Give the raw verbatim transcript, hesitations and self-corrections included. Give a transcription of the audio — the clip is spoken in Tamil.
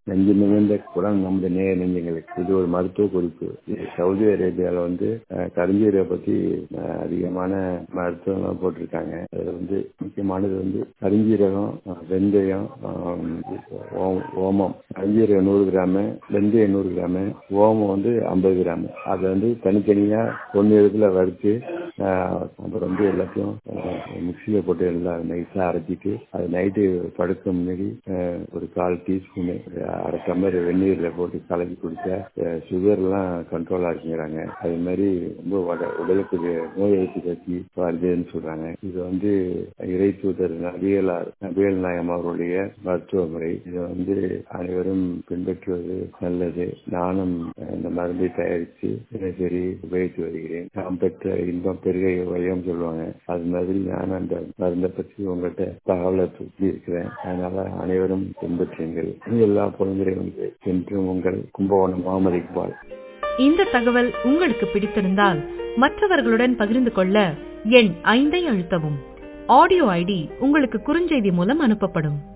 நெஞ்சு மிகுந்த குடம் நமது நேய நெஞ்சங்களுக்கு இது ஒரு மருத்துவ குறிப்பு. இது சவுதி அரேபியாவில் வந்து கருஞ்சீரகத்தை பத்தி அதிகமான மருத்துவம் போட்டிருக்காங்க. அதுல வந்து முக்கியமானது வந்து கருஞ்சீரகம், வெந்தயம், ஓமம். கருஞ்சீரகம் நூறு கிராமு, வெந்தயம் நூறு கிராமு, ஓமம் வந்து ஐம்பது கிராமு. அதை வந்து தனித்தனியா பொண்ணு இடத்துல வறுத்து அப்புறம் வந்து எல்லாத்தையும் மிக்சியில போட்டு எல்லாம் நைஸா அரைச்சிட்டு அது நைட்டு படுக்க முன்னாடி ஒரு கால் டீஸ்பூனு அரை டம்ளர் வெந்நீர்ல போட்டு கலக்கி குடிச்சா சுகர் எல்லாம் கண்ட்ரோலா இருக்குங்கிறாங்க. அது மாதிரி ரொம்ப உடலுக்கு நோய் எதிர்ப்பு சக்தி வருதுன்னு சொல்றாங்க. இது வந்து இறை தூதர் நபியலார் நபியல் நாயம் அவருடைய மருத்துவ முறை. இதை வந்து அனைவரும் பின்பற்றுவது நல்லது. நானும் இந்த மருந்தை தயாரித்து தினசரி உபயோகித்து வருகிறேன். நாம் பெற்ற இன்பம் பெருகை வழியும் சொல்லுவாங்க. அது மாதிரி நான் அந்த மருந்தை பற்றி உங்கள்கிட்ட தகவலை தூக்கி இருக்கிறேன். அதனால அனைவரும் பின்பற்றுங்கள். எல்லா பொழுதும் என்றும் உங்கள் கும்பகோணம் முகமது இக்பால். இந்த தகவல் உங்களுக்கு பிடித்திருந்தால் மற்றவர்களுடன் பகிர்ந்து கொள்ள எண் ஐந்தை அழுத்தவும். ஆடியோ ஐடி உங்களுக்கு குறுஞ்செய்தி மூலம் அனுப்பப்படும்.